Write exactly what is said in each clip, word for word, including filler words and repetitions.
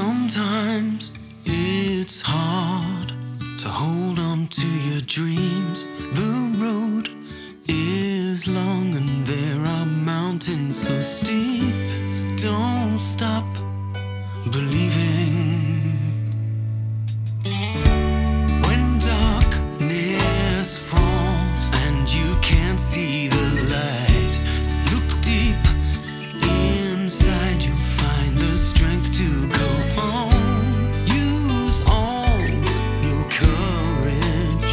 Sometimes it's hard to hold on to your dreams. The road is long and there are mountains so steep. Don't stop believing. When darkness falls and you can't see the light, look deep inside, you'll find the strength to go on. Use all your courage.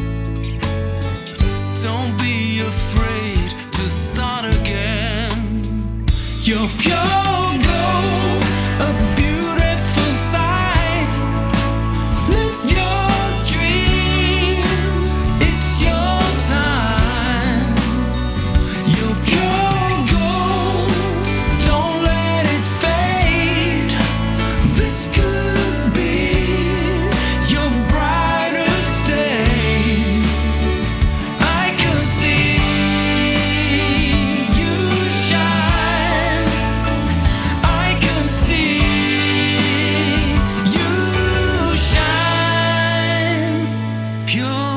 Don't be afraid to start again. You're pure gold, a beautiful sight. Live your dream, it's your time. You're pure gold, don't let it fade. This could be your brightest day. I can see you shine. I can see you shine. Pure